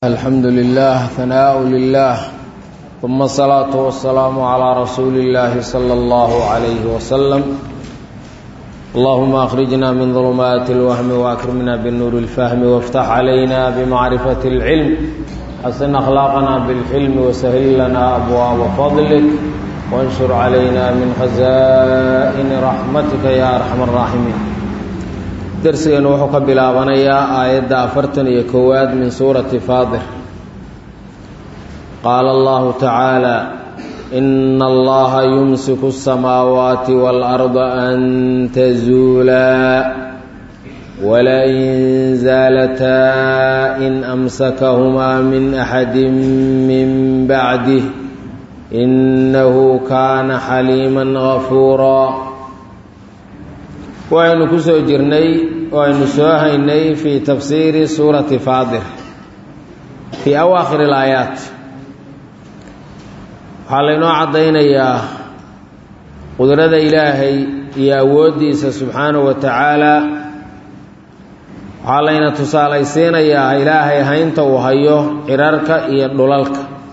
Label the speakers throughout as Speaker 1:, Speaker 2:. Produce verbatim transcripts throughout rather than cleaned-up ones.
Speaker 1: الحمد لله ثناء لله ثم الصلاة والسلام على رسول الله صلى الله عليه وسلم. اللهم أخرجنا من ظلمات الوهم وأكرمنا بالنور الفهم وافتح علينا بمعرفة العلم حسن أخلاقنا بالحلم وسهل لنا أبواب فضلك وانشر علينا من خزائن رحمتك يا أرحم الراحمين. درسنا وحق بلابنيا آيات أفرتن يكواد من سورة فاضر. قال الله تعالى: إن الله يمسك السماوات والأرض أن تزولا ولئن زالتا إن أمسكهما من أحد من بعده إنه كان حليما غفورا. وأن كسو جرني وأن سوهيني في تفسير سورة فاضر في أواخر الآيات. حالنا عضينا يا قدرة إلهي يا وديس سبحانه وتعالى. حالنا تصاليسين يا إلهي هينت وهيو إرارك يدلالك.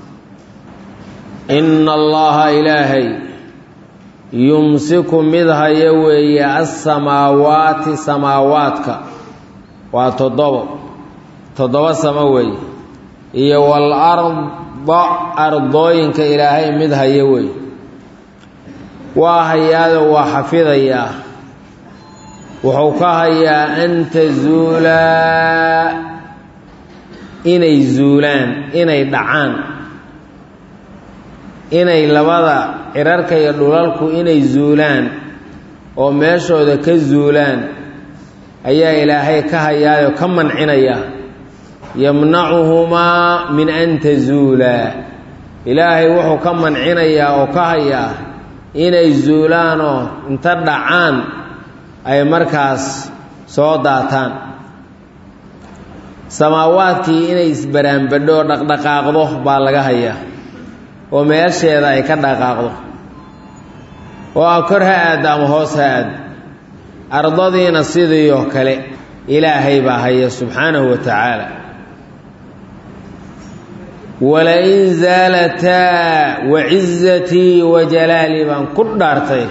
Speaker 1: إن الله إلهي يمسك مدها يوي السماوات سماواتك وتضب تضب سماوي إيه والأرض أرضوينك إلهي مدها يوي وهيا وحفظيا وحوكاها أن تزولا إني زولان إني دعان inay labada cirarka iyo dhulalku inay zuulaan oo meeshooda ka zuulaan ayaa ilaahay ka hayaayo ka mancinaya. yamnacuhumaa min an tazuula, ilaahay wuxuu ka mancinayaa oo ka hayaa inay zuulaanoo inta dhacaan ay markaas soo daataan. samaawaadkii inay isbaraanbadho dhaqdhaqaaqdo baa laga hayaa oo meesheeda ay ka dhaqaaqdo oo kor ha aad ama hoos ha aad. ardadiina sidoo kale ilaahay baa haya subxaanahu wa tacaala. wala in zalata wa izzati wa jalali baan ku dhaartay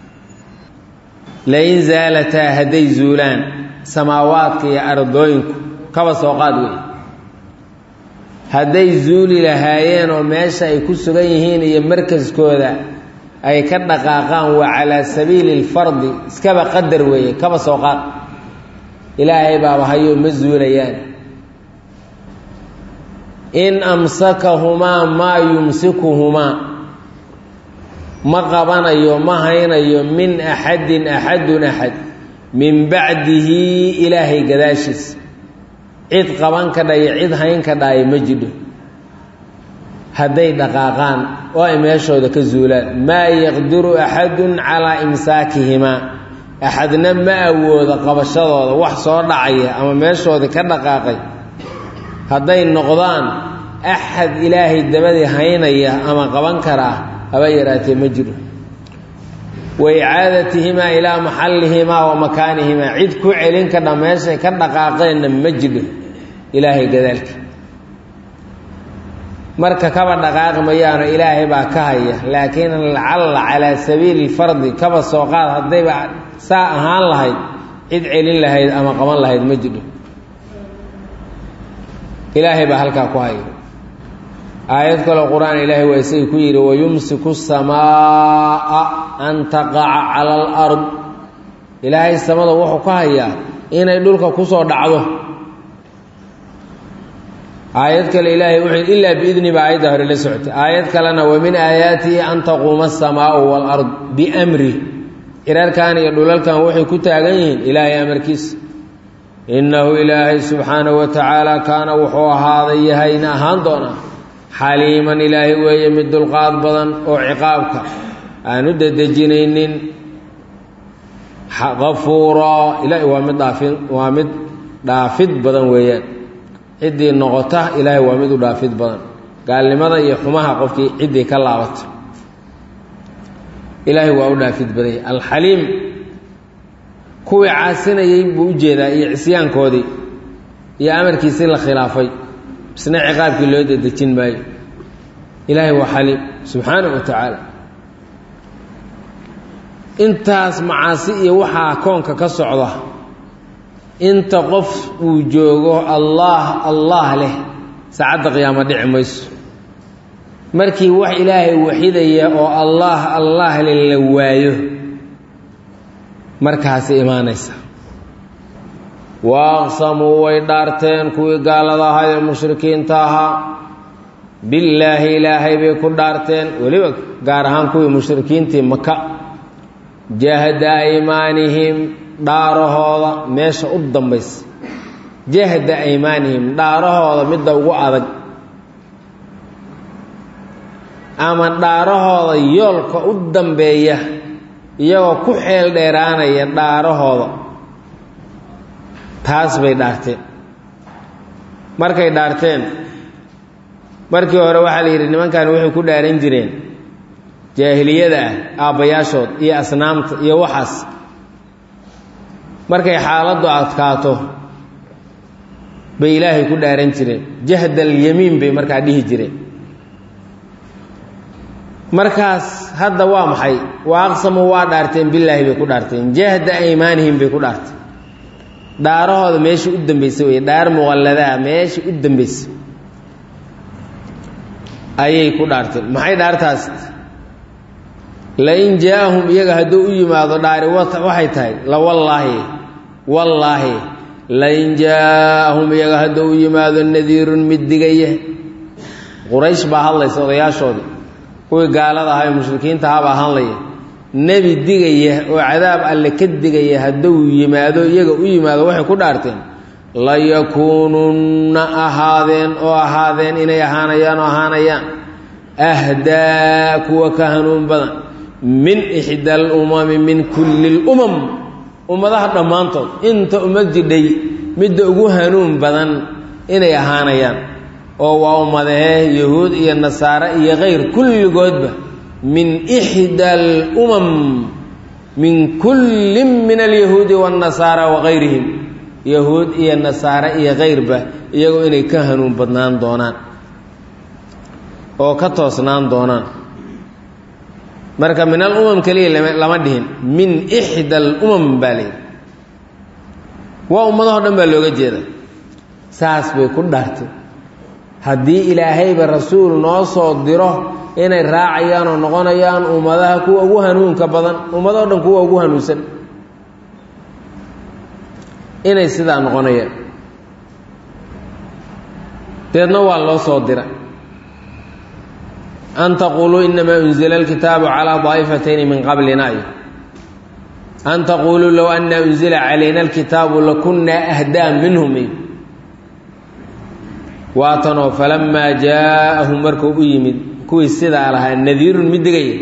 Speaker 1: la in zalata haday zuulaan samaawaadka iyo ardooyinku kaba soo qaad wey. hadday zuuli lahaayeen oo meesha ay ku sugan yihiin iyo markaskooda ay ka dhaqaaqaan waa calaa sabiili lfardi iskaba qadar weeye kaba soo qaad. ilaahay baaba hayo ma zuulayaan. in amsakahumaa maa yumsikuhumaa ma qabanayo ma haynayo min axadin axadun axad min bacdihi ilaahay gadaashiis cid qaban ka dhayo cid hayn ka dhaayo ma jidho hadday dhaqaaqaan oo ay meeshooda ka zuulaan. maa yaqdiru axadun calaa imsaakihimaa, axadna ma awoodo qabashadooda wax soo dhacaya ama meeshooda ka dhaqaaqay hadday noqdaan axad ilaahay dabadii haynaya ama qaban karaa haba yaraatee ma jiro. wa icaadatihimaa ilaa maxallihimaa wa makaanihimaa, cid ku celin ka dha meeshay ka dhaqaaqeenna ma jidho ilaahay gadaalka. marka kaba dhaqaaqi mayaano ilaahay baa ka haya. laakiin lacalla calaa sabiili lfardi kaba soo qaad haddayba saa ahaan lahayd cid celin lahayd ama qaban lahayd ma jidho. ilaahay baa halkaa ku haya. aayad kaloo qur-aan ilaahay waa isagii ku yidhi: wayumsiku samaa'a an taqaca cala alard. ilaahay samada wuxuu ka hayaa inay dhulka kusoo dhacdo. aayad kale ilaahay wuxuu ilaa biidni baa aayadda hore la socotay. aayad kalena wa min aayaatihi an taquuma asamaa'u waalard biamri. cirarkan iyo dhulalkan waxay ku taagan yihiin ilaahay amarkiisa. innahu ilaahay subxaanahu wa tacaala kaana wuxuu ahaaday yahayna ahaan doonaa xaliiman ilaahay weeye mid dulqaad badan oo ciqaabka aan u dedejinaynin. gafuuraa, ilaahay waa mid dhaafid waa mid dhaafid badan weeyaan. ciddii noqota ilaahay waa mid u dhaafid badan. gaalnimada iyo xumaha qofkii ciddii ka laabata ilaahay waa u dhaafid badan yahay. alxaliim kuwii caasinayay buu u jeedaa iyo cisyaankoodii iyo amarkiisii la khilaafay isna ciqaabkii loo dedejin maayo ilaahay waa xaliim subxaanahu wa tacaala intaas macaasi iyo waxaa koonka ka socda inta qof uu joogo allah allah leh saacadda qiyaamo dhici mayso markii wax ilaahay waxidaya oo allah allah leh la waayo markaasi imaanaysa waaqsamuu way dhaarteen kuwii gaalada ahaa ee mushrikiinta ahaa billaahi ilaahay bay ku dhaarteen weliba gaar ahaan kuwii mushrikiintii maka jahda aymaanihim dhaarahooda meesha u dambaysa jahda aymaanihim dhaarahooda midda ugu adag ama dhaarahooda yoolka u dambeeya iyagoo ku xeel dheeraanaya dhaarahooda taas bay dhaarteen markay dhaarteen markii hore waxaa la yidhi nimankan waxay ku dhaaran jireen jaahiliyada ah aabbayaashood iyo asnaamta iyo waxaas markay xaaladdu adkaato bay ilaahay ku dhaaran jireen jahdalyamiin bay markaa dhihi jireen markaas hadda waa maxay waa aqsamu waa dhaarteen billaahi bay ku dhaarteen jahda aymaanihim bay ku dhaarteen dhaarahooda meesha u dambaysa wey dhaar muqalladaa meesha u dambaysa ayay ku dhaarteen maxay dhaartaas lain jaa-ahum iyaga hadduu u yimaado dhaari waxay tahay la wallaahi wallaahi lain jaa-ahum iyaga hadduu u yimaado nadiirun mid digaya quraysh baa hadlaysa odayaashoodii kuwii gaalada ahaa ee mushrikiinta ahaabaa hadlaya nebi digaya oo cadaab alle ka digaya hadduu yimaado iyaga u yimaado waxay ku dhaarteen layakuununna ahaadeen oo ahaadeen inay ahaanayaan oo ahaanayaan ahdaa kuwa ka hanuun badan min ixda alumami min kulli lumam ummadaha dhammaantood inta ummad jidhay midda ugu hanuun badan inay ahaanayaan oo waa ummadahee yahuud iyo nasaare iyo kayr kulligoodba min ixda alumam min kullin min alyahuudi waannasaara wakayrihim yahuud iyo nasaare iyo kayrba iyagoo inay ka hanuun badnaan doonaan oo ka toosnaan doonaan marka min alumam keliya lama dhihin min ixda alumam baa layidhi waa ummadahoo dhan baa looga jeeda saas bay ku dhaartay haddii ilaahayba rasuul noo soo diro inay raacayaan oo noqonayaan ummadaha kuwa ugu hanuunka badan ummadahoo dhan kuwa ugu hanuunsan inay sidaa noqonayaan deedna waa loo soo dira an taquuluu inamaa unzila alkitaabu calaa daa'ifatayni min qablina iyo an taquuluu low anna unzila calayna alkitaabu lakunnaa ahdaa minhum iyo waatanoo falamaa jaa-ahum markuu u yimid kuwii sidaa lahaa nadiirun mid digaya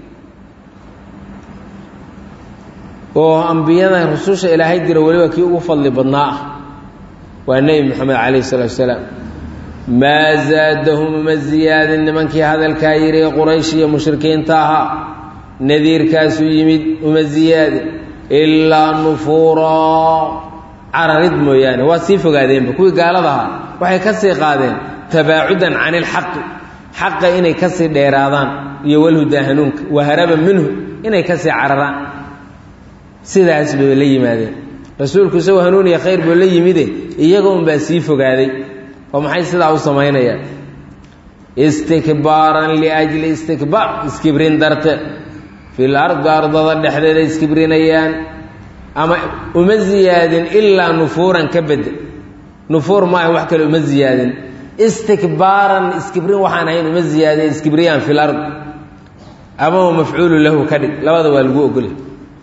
Speaker 1: oo ambiyada rususha ilaahay dira weliba kii ugu fadli badnaa ah waa nebi moxamed calayhi salaatu wasalaam maa zaadahum uma ziyaadin nimankii hadalkaa yidhi ee quraysh iyo mushrikiinta ahaa nadiirkaasuu yimid uma ziyaadin ilaa nufuuraa cararid mooyaane waa sii fogaadeenba kuwii gaalada ahaa waxay ka sii qaadeen tabaacudan can ilxaqi xaqa inay ka sii dheeraadaan iyo walhudaa hanuunka waharaba minhu inay ka sii cararaan sidaas bay la yimaadeen rasuulku isagoo hanuun iyo khayr buu la yimide iyaga unbaa sii fogaaday oo maxay sidaa u samaynayaan istikbaaran liajli istikbaar iskibrin darte fil ardi ardada dhexdeeda iskibrinayaan ama uma ziyaadin ilaa nufuuran ka bedel nufuur maaha wax kale uma ziyaadin istikbaaran iskibrin waxaan ahayn uma ziyaadin iskibriyaan fil ard ama mafcuulu lahu ka dhig labada waa lagu ogolay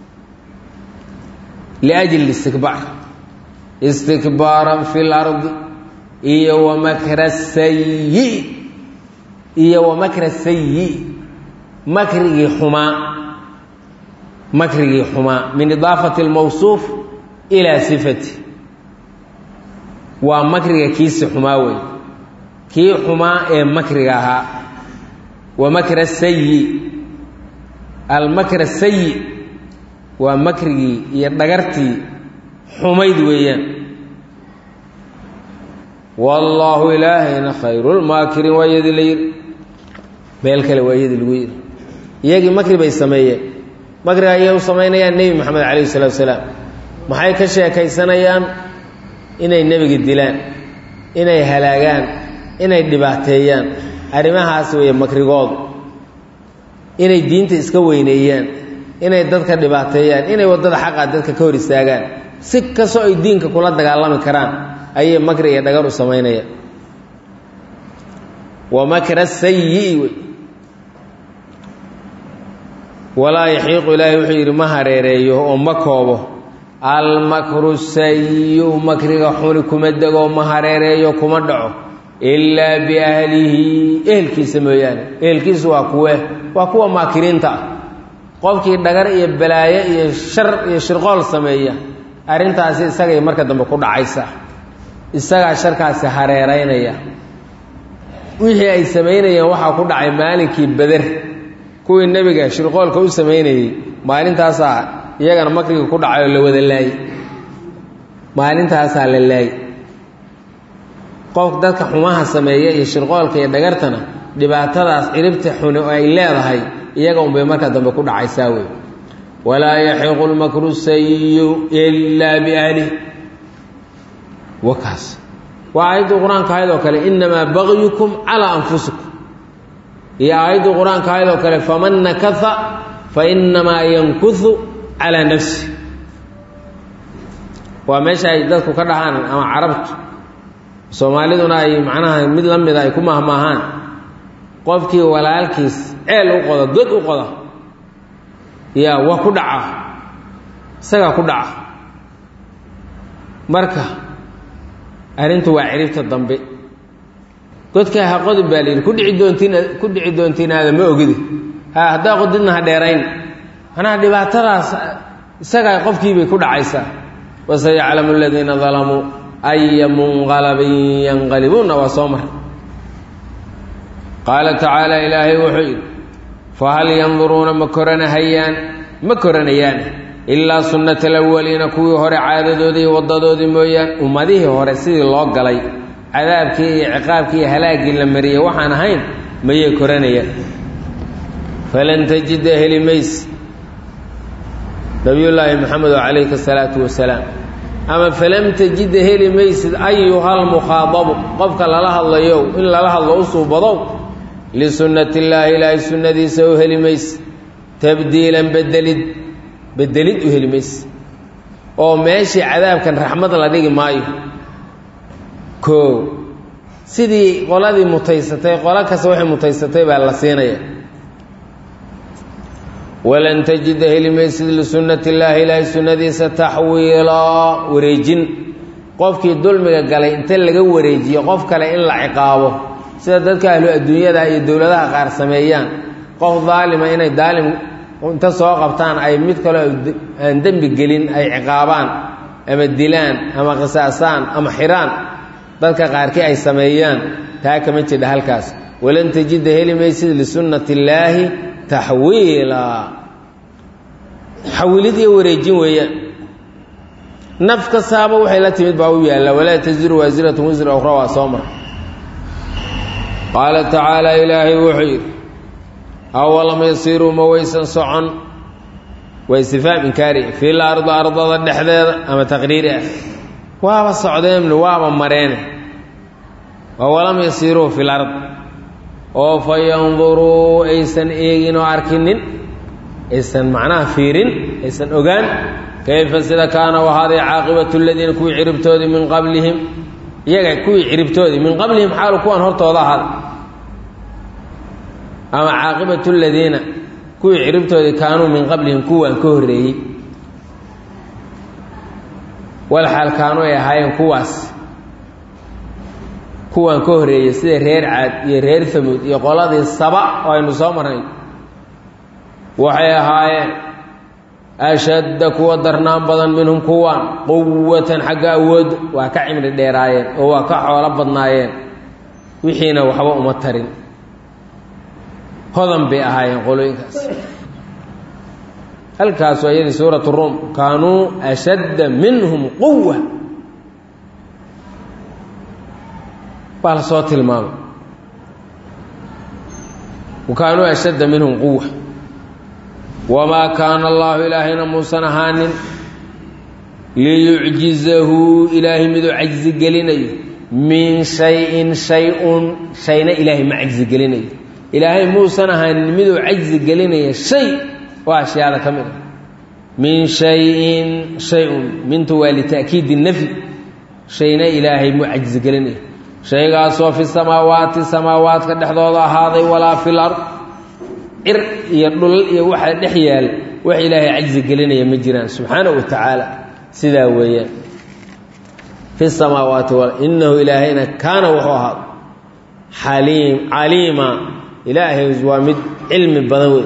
Speaker 1: liajli istikbaar istikbaaran fil ardi iyo wamakra sayi iyo wamakra sayi makrigii xumaa makrigii xumaa min idaafati almawsuuf ilaa sifati waa makriga kiisi xumaa wey kii xumaa ee makriga ahaa wamakra sayi almakra sayi waa makrigii iyo dhagartii xumayd weeyaan wallaahu ilaahayna khayrulmaakiriin waa iyadii la yidhi meel kale waa iyadii lagu yidhi iyagii makri bay sameeyeen makriga ayay u samaynayaan nebi moxamed calayhi salatu wasalaam maxay ka sheekaysanayaan inay nebiga dilaan inay halaagaan inay dhibaateeyaan arrimahaas weeye makrigoodu inay diinta iska weyneeyaan inay dadka dhibaateeyaan inay waddada xaqaa dadka ka hor istaagaan si kastoo ay diinka kula dagaalami karaan ayay makri iyo dhagar u samaynayaan wa makra sayi'i wey walaa yaxiiqu ilaahay wuxuu yidhi ma hareereeyo oo ma koobo almakru sayi'u makriga xuni kuma dego ma hareereeyo kuma dhaco ilaa biahlihi ehelkiisa mooyaane ehelkiisu waa kuwe waa kuwa maakiriinta ah qofkii dhagar iyo balaayo iyo shar iyo shirqool sameeya arrintaasi isagay marka dambe ku dhacaysa isagaa sharkaasi hareeraynaya wixii ay samaynayeen waxaa ku dhacay maalinkii beder kuwii nebiga shirqoolka u samaynayey maalintaasaa iyagana makriga ku dhacay oo la wada laayey maalintaasaa la laayey qof dadka xumaha sameeya iyo shirqoolka iyo dhagartana dhibaatadaas ciribta xuni oo ay leedahay iyaga unbay marka dambe ku dhacaysaa wey walaa yaxiiqu lmakru sayi'u ilaa biahlih wakaas waa aayaddii qur-aanka ahayd oo kale innamaa bagyukum calaa anfusikum iyo aayaddii qur-aanka ahayd oo kale faman nakasa fa innamaa yankusu calaa nafsi waa meesha ay dadku ka dhahaan ama carabtu soomaaliduna ay macnaha mid la mida ay ku mahmaahaan qofkii walaalkiis ceel u qoda god u qoda yaa waa ku dhaca isagaa ku dhaca marka arrintu waa ciribta dambe godkaa ha qodin baa layidhi ku dhici doontiin ku dhici doontiinaada ma ogidi ha haddaa qodidna ha dheerayn manaa dhibaatadaas isagaa qofkiibay ku dhacaysaa wasayaclamu aladiina dalamuu aya munqalabin yanqalibuuna waa soo mar qaala tacaala ilaahay wuxuu yidhi fahal yanduruuna ma koranahayaan ma koranayaan ilaa sunnata alawaliina kuwii hore caadadoodii iyo waddadoodii mooyaan ummadihii hore sidii loo galay cadaabkii iyo ciqaabkii iyo halaaggii la mariyey waxaan ahayn mayay koranayaan falan tajida heli mays nabiyullaahi maxamedo calayhi asalaatu wasalaam ama falam tajida heli maysid ayuhal mukhaadabu qofka lala hadlayo in lala hadlo u suubadow lisunnati illaahi ilaahay sunnadiisa u heli mayse tabdiilan bedelid bedelid u heli mayse oo meeshii cadaabkan raxmad la dhigi maayo koo sidii qoladii mutaysatay qolo kasta waxay mutaysatay baa la siinaya walan tajida heli maysid lisunnati illaahi ilaahay sunnadiisa taxwiilaa wareejin qofkii dulmiga galay inta laga wareejiyo qof kale in la ciqaabo sida dadka ahlu adduunyada iyo dowladaha qaar sameeyaan qof daalima inay daalim inta soo qabtaan ay mid kale aan dembi gelin ay ciqaabaan ama dilaan ama qisaasaan ama xiraan dadka qaarkii ay sameeyaan taa kama jidha halkaas walan tajida heli maysid lisunnati illaahi taxwiila xawilid iyo wareejin weeyaan naf kastaaba waxay la timid baa u yaalla walaa taziru waasiratun wisra ukhra waa soo mar qaala tacaala ilaahay wuxuu yidhi awalam yasiiruu ma waysan socon waa istifaam inkaari fil ardi ardada dhexdeeda ama taqriiri ah waaba socdeen waaba mareene awalam yasiiruu fil ard oo fa yanduruu aysan eegin oo arkinin aysan macnaha fiirin aysan ogaan kayfa sida kaana wahaaday caaqibatu aladiina kuwii ciribtoodii min qablihim iyaga kuwii ciribtoodii min qablihim xaalu kuwan hortooda ahaaday ama caaqibatu aladiina kuwii ciribtoodii kaanuu min qablihim kuwaan ka horreeyey wal xaal kaanuu ay ahaayeen kuwaas kuwaan ka horreeyey sida reer caad iyo reer hamuud iyo qoladii saba oo aynu soo marnay waxay ahaayeen ashadda kuwa darnaan badan minhum kuwaan quwatan xagga awood waa ka cimri dheeraayeen oo waa ka xoolo badnaayeen wixiina waxba uma tarin hodan bay ahaayeen qolooyinkaas halkaas waa iyadii suuratu ruum kaanuu ashadda minhum quwa bal صوت المام وكانوا أشد منهم قوة وما كان الله إلهنا موسى هان ليعجزه إلهي مذو عجز قليني من شيء شيء شيء إلهي ما عجز قليني إلهي موسى هان مذو عجز قليني شيء واشي هذا كمل من شيء شيء من توالي تأكيد النفي شيء إلهي معجز قليني شيء قاسوا في السماوات السماوات قد حضوضا هذا ولا في الأرض إر يدل يوحد نحيال وحي إلهي عجز قليني يمجران سبحانه وتعالى سيدا ويا في السماوات والأرض إنه إلهينا كان وحوها حليم عليما إلهي وزوامد علم البضوي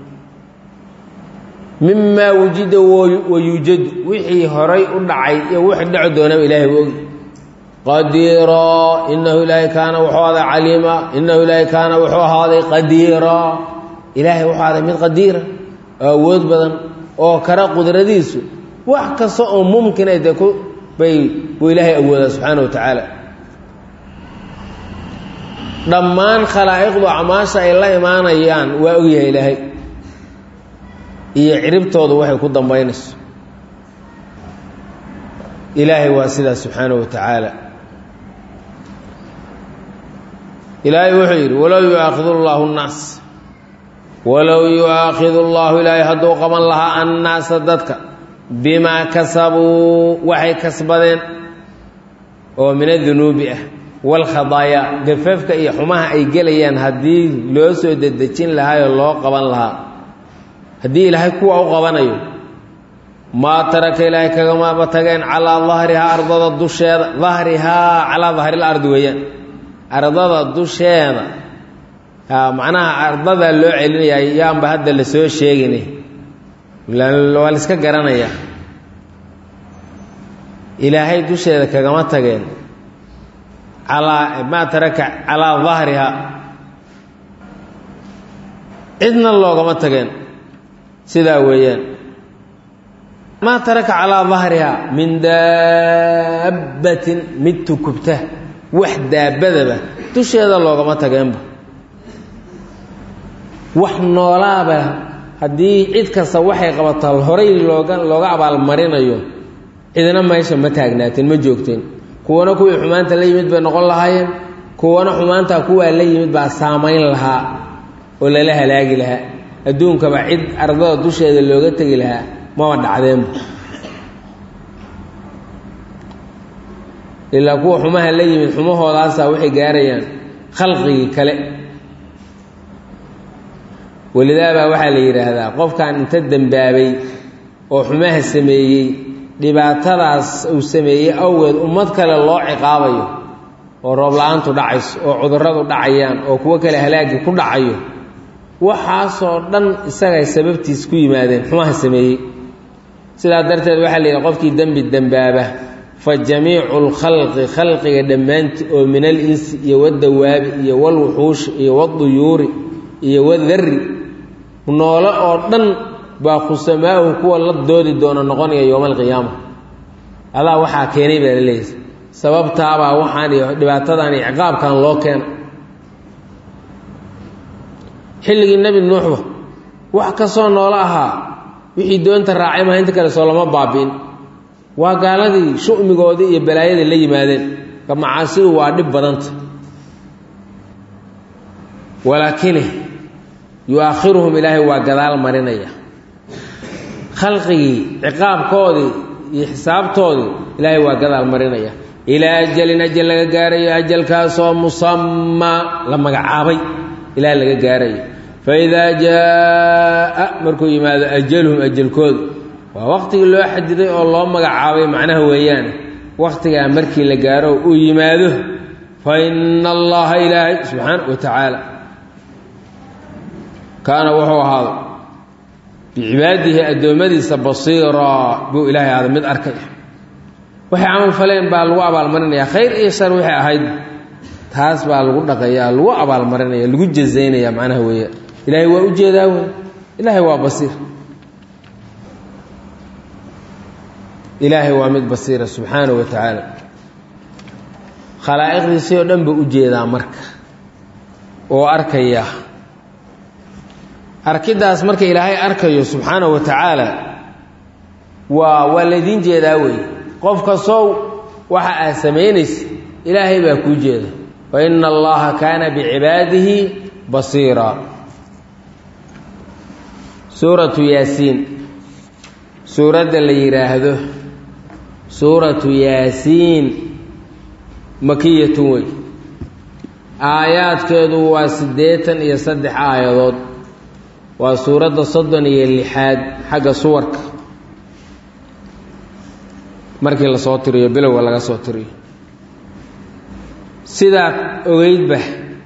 Speaker 1: مما وجد ويوجد وحي هري ودعي وحي دعو دونه إلهي وقي قديرا إنه إلهي كان وحوها عليما إنه إلهي كان وحوها قديرا إلهي وحوها من قديرا أود بدن أو كرا قدرديسو وحكسو ممكن أن يكون بي وإلهي أولا سبحانه وتعالى ضمان خلائق وعماشا إلا إيمان أيان وأويه إلهي يعربتوض وحي كدن بينس إلهي واسدا سبحانه وتعالى إلهي وحير ولو يؤاخذ الله الناس ولو يؤاخذ الله إلهي هدو قمن لها الناس ضدك بما كسبوا وحي كسبدين ومن الذنوب والخطايا قففك إي حماها أي قليان هدي لو سوددتين لها الله قبان لها هدي إلهي كوا قبانيو ما ترك إلهي كما بتغين على ظهرها أرض الدشير ظهرها على ظهر الأرض ويان أرض الدشير معناها أرض اللو علني أيام بهذا اللي سوى الشيء waa la iska garanaya ilaahay dusheeda kagama tageen ala ma taraka ala dhahriha idna loogama tageen sida weeyaan ma taraka ala dhahriha min dabbatin mitukubta wahda badaba dusheeda loogama tageenba wax noolaaba haddii cid kasta waxay qabataa horay looga looga abaal marinayo idina meesha ma taagnaateen ma joogteen kuwana kuwii xumaanta la yimid bay noqon lahaayeen kuwana xumaanta kuwa la yimid baa saameyn lahaa oo la halaagi lahaa adduunka ba cid ardada dusheeda looga tagi lahaa ma wadacdeen ilaa kuwa xumaha la yimid xumahoodaas waxay gaarayaan khalqigi kale ولذا waxa la yiraahdaa qofkan inta dambaabay oo xumaha sameeyay dhibaatadaas uu sameeyay awgeed ummad kale loo ciqaabayo oo roob la'aantu dhacayso oo cudurradu dhacayaan oo kuwa kale halaagi ku dhacayo waxaas oo dhan isaga sababtiis ku yimaadeen xumaha sameeyay sida darteed waxa la yiraahdaa qofkii dambi dambaaba fa jamiicul khalqi khalqiga dhamaanti oo min al insi iyo wadawaab iyo wal wuxuush iyo waduyuri iyo wadharri noolo oo dhan baa khusamaahu kuwa la doodi doona noqonaya yawmal qiyaama Allah waxa keenay baa leeyahay sababta baa waxaan dhibaatadan iyo ciqaabkan loo keenay xilligii nabi nuux wax ka soo noolo ahaa wixii doonta raacay ma inta kale soo lama baabin waa gaaladii shu'migoodii iyo balaayadii la yimaadeen kama caasidu waa dhib badanta walaakin yuakhiruhum ilaahi waa gadaal marinaya khalqigi ciqaabkoodii iyo xisaabtoodii ilaahi waa gadaal marinaya ilaa ajalin ajal laga gaarayo ajalkaasoo musamma la magacaabay ilaa laga gaarayo fa idaa jaa markuu yimaado ajaluhum ajalkooda waa waqtigii loo xadiday oo loo magacaabay macnaha weeyaan waqtigaa markii la gaaro uu yimaado fa inna allaha ilaahi subxaanahu wa tacaala كان وحو هذا بعباده أدومديس بصيرا بو إلهي هذا من أركي وحي عمل فلين بالو أبال مرن يا خير إيه شر وحي أهيد تاس بالو دقيا لو أبال مرن يا لو جزين يا معناه هو إلهي هو وجهه إلهي هو بصير إلهي هو مد بصير سبحانه وتعالى khalaa'iqdiisii oo dhan buu u jeedaa marka oo arkaya arkidaas marka ilaahay arkayo subxaanahu wa tacaala waa waa laydiin jeedaa wey qof kastow waxa aad samaynaysa ilaahay baa kuu jeeda wa ina allaha kaana bicibaadihi basiira suuratu yaasiin suuradda la yidhaahdo suuratu yaasiin makiyatun wey aayaadkeedu waa siddeetan iyo saddex aayadood waa suuradda soddon iyo lixaad xagga suwarka markii la soo tiriyo bilowga laga soo tiriyo sidaad ogeydba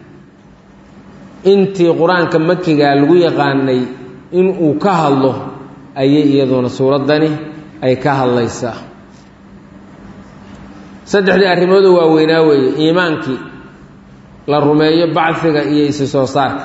Speaker 1: intii qur-aanka makiga lagu yaqaanay inuu ka hadlo ayay iyaduna suuraddani ay ka hadlaysaa saddexdii arrimoodu waaweynaa weeye iimaankii la rumeeyo bacfiga iyo isi soo saarka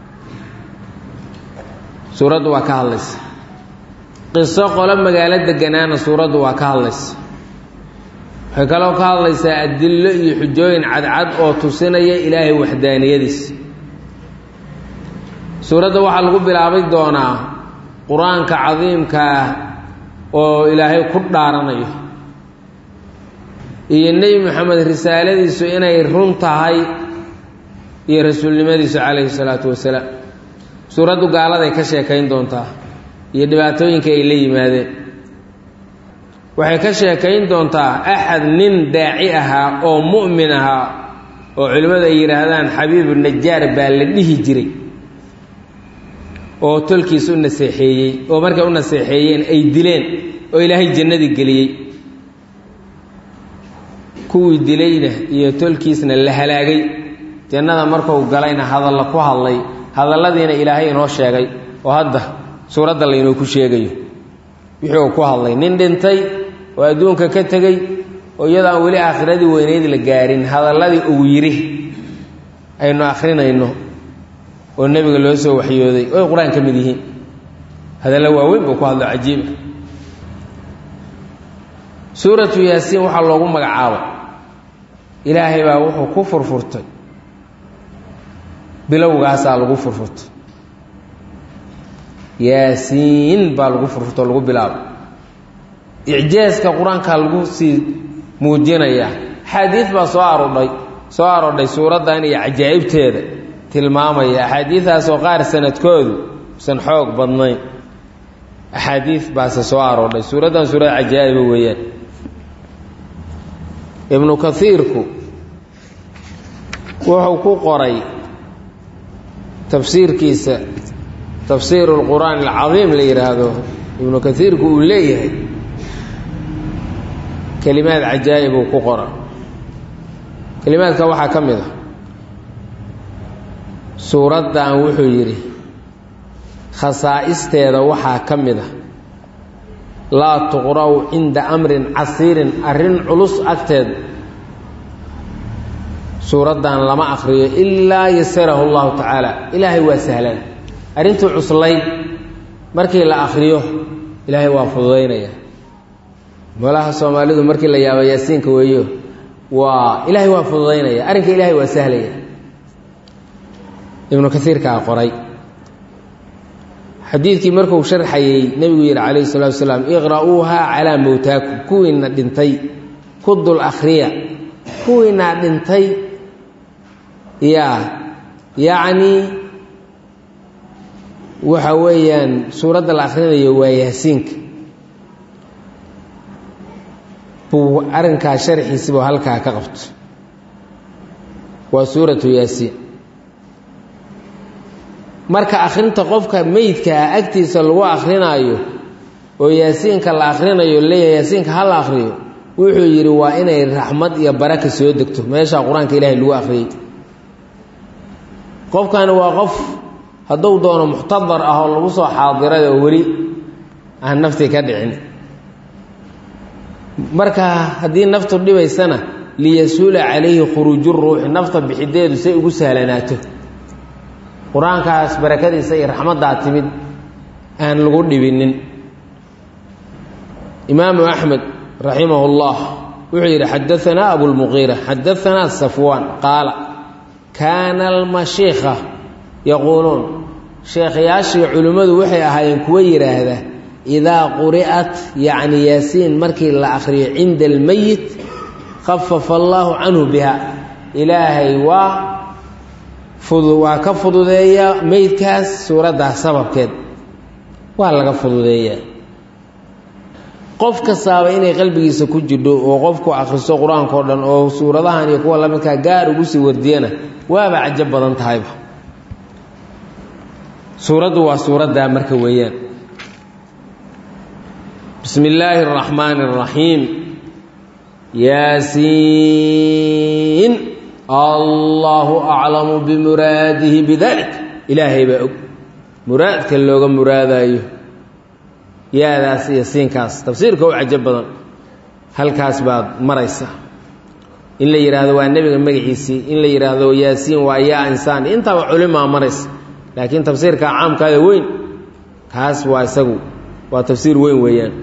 Speaker 1: suuraddu waa ka hadlaysa qiso qolo magaalo deganaana suuraddu waa ka hadlaysa waxay kaloo ka hadlaysaa adillo iyo xujooyin cadcad oo tusinaya ilaahay waxdaaniyadiisa suuradda waxaa lagu bilaabay doonaa qur-aanka cadiimka ah oo ilaahay ku dhaaranayo iyo nebi moxamed risaaladiisu inay run tahay iyo rasuulnimadiisu calayhi salaatu wasalaam suuraddu gaaladay ka sheekayn doontaa iyo dhibaatooyinka ay la yimaadeen waxay ka sheekayn doontaa axad nin daaci ahaa oo mu'min ahaa oo culimmadu ay yidhaahdaan xabiibu najaar baa la dhihi jiray oo tolkiis u naseexeeyey oo markay u naseexeeyeen ay dileen oo ilaahay jannadii geliyey kuwii dilayna iyo tolkiisna la halaagay jannada markuu galayna hadalla ku hadlay hadalladiina ilaahay inoo sheegay oo hadda suuradda laynoo ku sheegayo wixii uu ku hadlay nin dhintay oo adduunka ka tegey oo iyadoo aan weli aakhiradii weyneyd la gaarin hadalladii uu yidhi aynu akhrinayno oo nebiga loo soo waxyooday oy qur-aan ka mid yihiin hadalla waaweyn buu ku hadlo cajiiba suuratu yaasiin waxaa loogu magacaabay ilaahay baa wuxuu ku furfurtay bilowgaasaa lagu furfurtay yaasiin baa lagu furfurtay oo lagu bilaabay icjaaska qur-aankaa lagu sii muujinayaa axaadiid baa soo arodhay soo arodhay suuraddan iyo cajaa'ibteeda tilmaamaya axaadiidaasoo qaar sanadkoodu usan xoog badnayn axaadiid baase soo aroodhay suuraddan suurad cajaa'iba weeyaan ibnu kaiirku wuxuu ku qoray tafsiirkiisa tafsiiru lqur'aan alcadiim la yidhaahdo ibnu kaiirku uu leeyahay kelimaad cajaa'ib uu ku qora kelimaadka waxaa ka mid a suuraddan wuxuu yidhi khasaa'isteeda waxaa ka mid a laa tuqra'u cinda amrin casiirin arrin culus agteeda suuraddan lama akhriyo ilaa yasarahu allahu tacaala ilaahay waa sahlan arrintii cuslayd markii la akhriyo ilaahay waa fududaynaya malaha soomaalidu markii la yaabo yaasiinka weeyo waa ilaahay waa fududaynaya arrinka ilaahay waa sahlaya ibnu kaiirkaa qoray xadiidkii markuu sharxayey nebigu yidhi calayhi salatu wasalaam iqra'uuhaa calaa mowtaakum kuwiina dhintay ku dul akhriya kuwiinaa dhintay yaa yacnii waxa weeyaan suuradda la akhrinayo waa yaasiinka buu arrinkaa sharxiisibuu halkaa ka qabto waa suuratu yaasiin marka akhrinta qofka meydkaa agtiisa lagu akhrinaayo oo yaasiinka la akhrinayo leeyahay yaasiinka ha la akhriyo wuxuu yidhi waa inay raxmad iyo baraka soo degto meeshaa qur-aanka ilaahay lagu akhriyey qofkani waa qof hadduu doono muxtadar ah oo lagu soo xaadiray oo weli aan naftii ka dhicin marka haddii naftu dhibaysana liyasuula calayhi khuruuju ruuxi nafta bixideedu say ugu sahlanaato qur-aankaas barakadiisa iyo raxmaddaa timid aan lagu dhibinin imaamu axmed raximahullah وحير حدثنا أبو المغيرة حدثنا صفوان قال كان المشيخة يقولون شيخ ياشي علماء وحي أهاين كوير هذا إذا قرأت يعني ياسين مركي الآخرية عند الميت خفف الله عنه بها إلهي و فضوا كفضوا ذي ميت كاس سورة ده سبب كده ولا كفضوا ذي قف كسابين قلبي سكوجد وقف كأخرس القرآن كردن أو سورة ده هني كولا منك جار وجوسي وردينا وما عجب بدن تهيبه سورة وسورة ده مركويان بسم الله الرحمن الرحيم ياسين الله أعلم بمراده بذلك إلهي بأب مراد كاللوغة مراد أيه يا ياسين كاس تفسير كو عجب بدن هل كاس بعد مريسة إن لا يرادوا النبي المجيسي إن لا يرادوا ياسين ويا إنسان أنت علماء مريس لكن تفسير كعام كذا وين كاس واسقو وتفسير وين ويان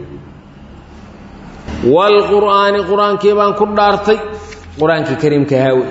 Speaker 1: والقرآن قرآن كيبان كدارتي قرآن كريم كهاوي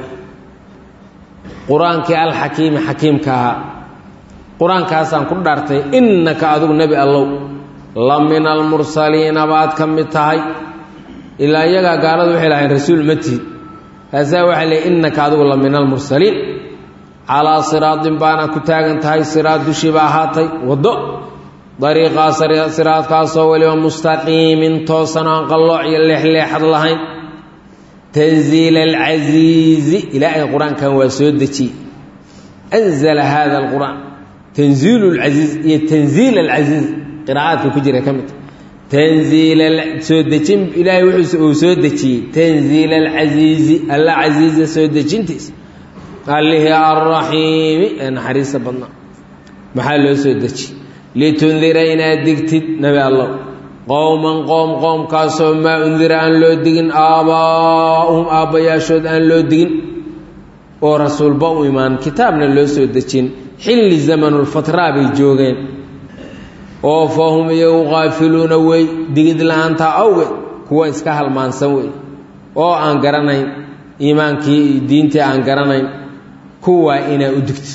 Speaker 1: قرآن كالحكيم حكيم كها قرآن كاسان كدارتي إنك أدو النبي الله لمن المرسلين بعد كم تهي إلا يجا قالوا وحلا رسول متي هذا وحلا إنك أدو لمن المرسلين على صراط بانا كتاغن تهي صراط شباهاتي ودو طريقة صراط كاسو وليوم مستقيم توسنا قلوع يلح لح اللهين تنزيل العزيز إلى القرآن كان وسودتي أنزل هذا القرآن تنزيل العزيز تنزيل العزيز قراءات كجرة كمت تنزيل السودتي إلى وسودتي تنزيل العزيز الله عزيز سودتي قال له الرحيم أنا حريص بنا محل سودتي لتنذرين دكتد نبي الله قوما قوم قوم كاسوا ما انذر أن لو دين آباؤهم آبا ياشود أن لو دين ورسول باو إيمان كتابنا لو سودتين حل زمن الفترة بالجوغين وفهم يغافلون وي دقيد لانتا أوي هو إسكاها المانسوي oo aan garanayn iimaankii diintii aan garanayn kuwa ina u digto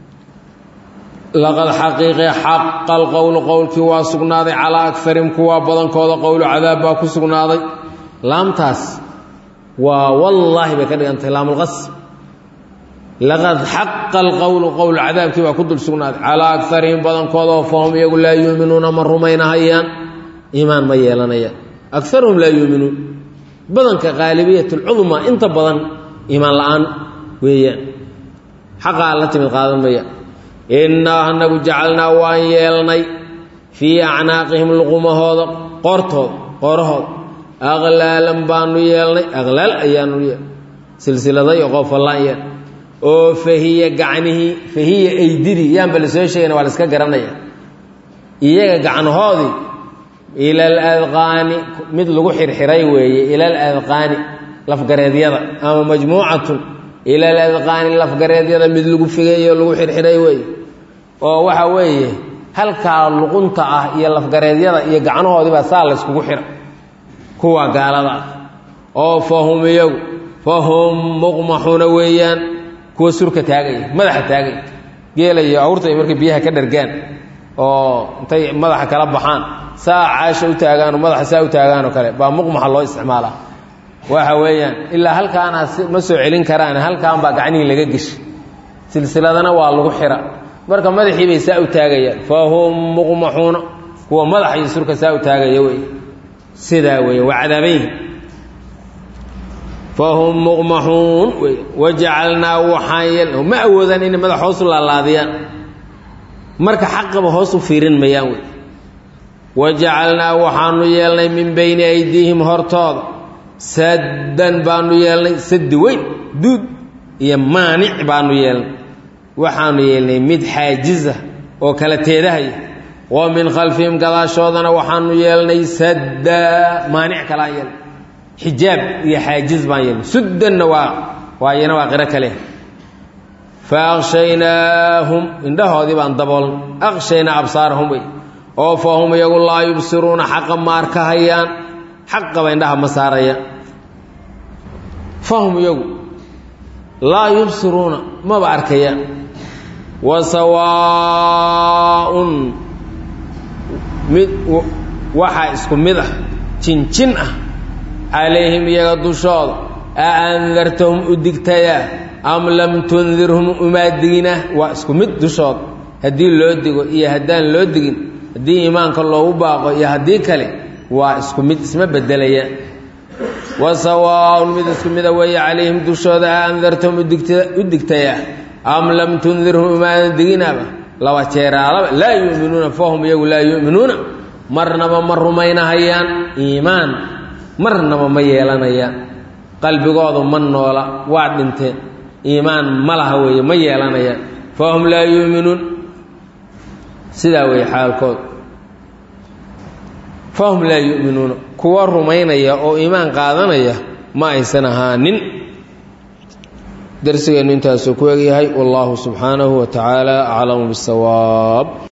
Speaker 1: laqad haqiiqi haqqal qawl qawlki waa sugnaaday ala akfarim kuwa badankooda qawlu cadaab baa ku sugnaaday laamtaas waa wallahi ba ka dhigantay laamul qas laqad haqqal qawl qawl cadaabki baa ku dul sugnaaday ala akfarim badankooda fahum iyagu la yuuminuuna marrumaynaayaan iimaan ma yeelanayaan aktharuhum la yuuminuun badanka qaalibiyatul udma inta badan iimaan la'aan weeyaan xaqa alla timid qaadan maya inna hanagu jacalna waan yeelnay fi a'naaqihim luqumahooda qortood qorhood aghlaalan baanu yeelnay aghlaal ayaanu yeelnay silsiladay qof wallaan oo fahiya gacnihi fahiya aydiri yaan bal soo sheegna waa iska garanaya iyaga gacnahoodi ila al-adqani mid lagu xirxiray weeye ila al-adqani lafgareedyada ama majmuucatu ila al-adqani lafgareedyada mid lagu figeeyo lagu xirxiray weeye oo waxa weeye halka luqunta ah iyo lafgareedyada iyo gacnahoodi ba saal isku xira kuwa gaalada oo fahumiyo fahum muqmahuna weeyaan kuwa surka taagay madaxa taagay geelayo awrtay markay biyaha ka dhargaan oo intay madaxa kala baxaan saacaasha u taagaan madaxa saa u taagaan kale ba muqmaha loo isticmaala waxa weeyaan illa halkaana ma soo celin karaan halkaan ba gacniin laga gashay silsiladana waa lagu xira marka madaxii bay saa u taagayaan fahum muqmahuna kuwa madaxa iyo surka saa u taagaya way sida way wacadabayn فهم مغمحون وجعلنا وحايل ما أودان إن ماذا حوصل الله ديان مرك حق بحوصل فيرين مياوي وجعلنا وحانو يلني من بين أيديهم هرطاض سدا بانو يلني سد وين دود يمانع بانو يلني وحانو يلني مد حاجزة وكالتيدهي ومن خلفهم قضا شوضنا وحانو يلني سدا مانع كلا يلني حجاب يا حاجز باين سد النواق واينا واقرك له فاغشيناهم ان ده هذه بان دبل اغشينا ابصارهم او فهم يقول لا يبصرون حق ما اركهيان حق بينها مساريا fahum iyagu laa yubsiruuna maba arkayaan wasawaaun mid waxaa isku mid ah jinjin ah calayhim iyaga dushooda a andartahum u digtayaa am lam tundirhum umaa digina waa isku mid dushooda haddii loo digo iyo haddaan loo digin haddii iimaanka loogu baaqo iyo haddii kale waa isku mid isma bedelayaan wasawaaun mid isku mida weeye calayhim dushooda a andartahum u digtayaa am lam tundirhum umaada diginaaba laba jeeraalaba laa yu'minuuna fahum iyagu laa yu'minuuna marnaba ma rumaynahayaan iimaan marnaba ma yeelanayaan qalbigoodu ma noola waa dhinteen iimaan ma laha weeye ma yeelanayaan fahum laa yu'minuun sidaa weeye xaalkooda fahum laa yu'minuuna kuwa rumaynaya oo iimaan qaadanaya ma aysan ahaanin درسنا انتهى سكوغي هاي والله سبحانه وتعالى أعلم بالصواب.